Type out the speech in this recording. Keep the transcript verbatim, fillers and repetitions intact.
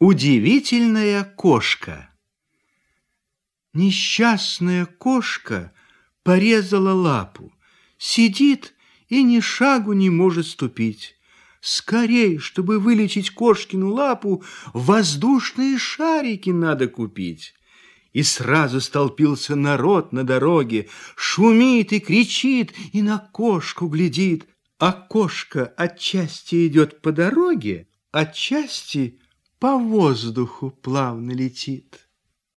Удивительная кошка. Несчастная кошка порезала лапу, сидит и ни шагу не может ступить. Скорей, чтобы вылечить кошкину лапу, воздушные шарики надо купить. И сразу столпился народ на дороге, шумит и кричит, и на кошку глядит. А кошка отчасти идет по дороге, отчасти по воздуху плавно летит.